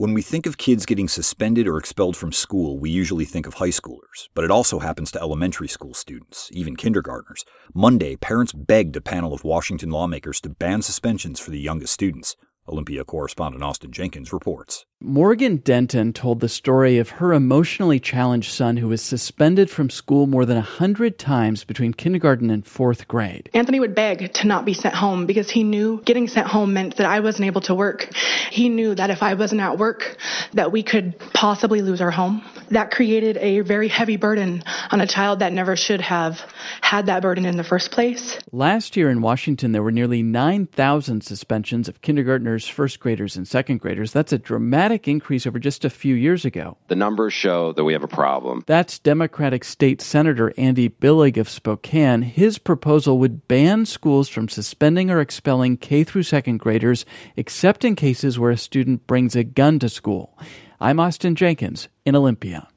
When we think of kids getting suspended or expelled from school, we usually think of high schoolers, but it also happens to elementary school students, even kindergartners. Monday, parents begged a panel of Washington lawmakers to ban suspensions for the youngest students. Olympia correspondent Austin Jenkins reports. Morgan Denton told the story of her emotionally challenged son who was suspended from school more than 100 times between kindergarten and fourth grade. Anthony would beg to not be sent home because he knew getting sent home meant that I wasn't able to work. He knew that if I wasn't at work, that we could possibly lose our home. That created a very heavy burden on a child that never should have had that burden in the first place. Last year in Washington, there were nearly 9,000 suspensions of kindergartners, first graders, and second graders. That's a dramatic increase over just a few years ago. The numbers show that we have a problem. That's Democratic State Senator Andy Billig of Spokane. His proposal would ban schools from suspending or expelling K through second graders, except in cases where a student brings a gun to school. I'm Austin Jenkins in Olympia.